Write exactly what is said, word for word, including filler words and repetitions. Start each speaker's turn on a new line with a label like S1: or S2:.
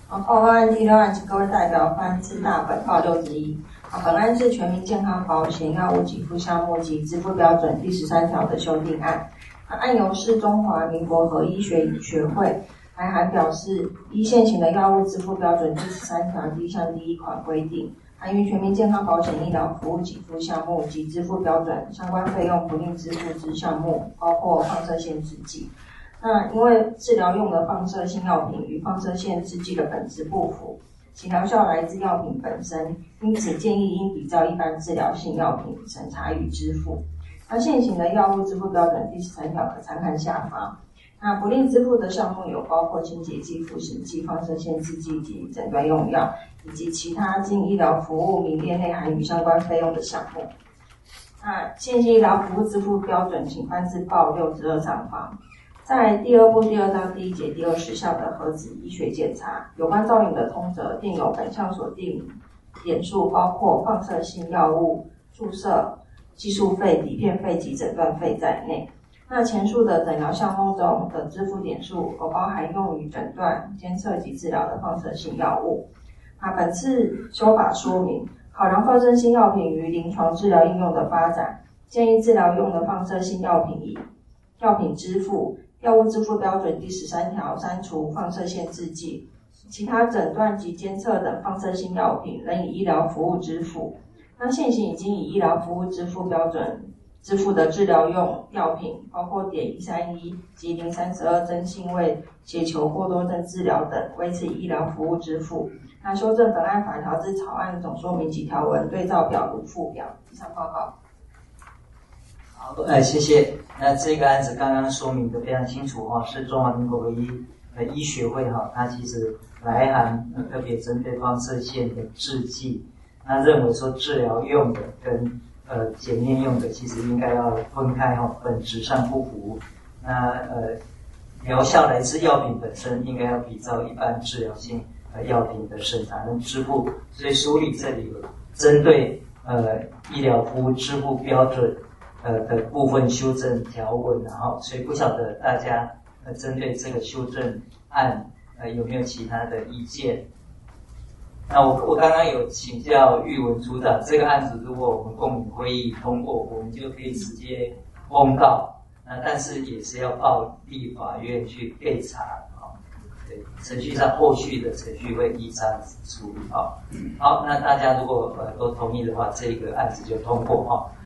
S1: 好，报告案第六案，请各位代表翻字大本报六之一。好，本案是全民健康保险药物给付项目及支付标准第十三条的修订案。案由是中华民国和医学学会来函表示，依现行的药物支付标准第十三条第一项第一款规定，含于全民健康保险医疗服务给付项目及支付标准相关费用不另支付之项目，包括放射线制剂。那因为治疗用的放射性药品与放射线制剂的本质不符，其疗效来自药品本身，因此建议应比照一般治疗性药品审查与支付。那现行的药物支付标准第十三条可参看下方。那不另支付的项目有包括清洁剂、复形剂、放射线制剂及诊断用药，以及其他经医疗服务名列内含与相关费用的项目。那现行医疗服务支付标准，请翻至报六之二上方。在第二部第二章第一节第二十项的核子医学检查，有关造影的通则定有本项所定点数，包括放射性药物注射、技术费、底片费及诊断费在内。那前述的诊疗项目中的支付点数，有包含用于诊断、监测及治疗的放射性药物。那本次修法说明，考量放射性药品于临床治疗应用的发展，建议治疗用的放射性药品以药品支付。药物支付标准第十三条删除放射线制剂，其他诊断及监测等放射性药品仍以医疗服务支付。那现行已经以医疗服务支付标准支付的治疗用药品，包括碘一三一及零三十二真性位血球过多症治疗等，维持以医疗服务支付。那修正本案法条之草案总说明及条文对照表如附表。以上报告。
S2: 好，呃，谢谢。那这个案子刚刚说明的非常清楚哈，是中华民国唯一呃医学会哈，它其实来函、呃、特别针对放射线的制剂，那认为说治疗用的跟呃检验用的其实应该要分开哈，本质上不符。那呃疗效来自药品本身，应该要比照一般治疗性呃药品的审查跟支付。所以书里这里有针对呃医疗服务支付标准。呃的部分修正条文，然后所以不晓得大家呃针对这个修正案呃有没有其他的意见？那我我刚刚有请教玉文组长，这个案子如果我们公民会议通过，我们就可以直接公告，那但是也是要报立法院去备查啊。对，程序上后续的程序会依这样子处理啊。好，那大家如果呃都同意的话，这个案子就通过哈。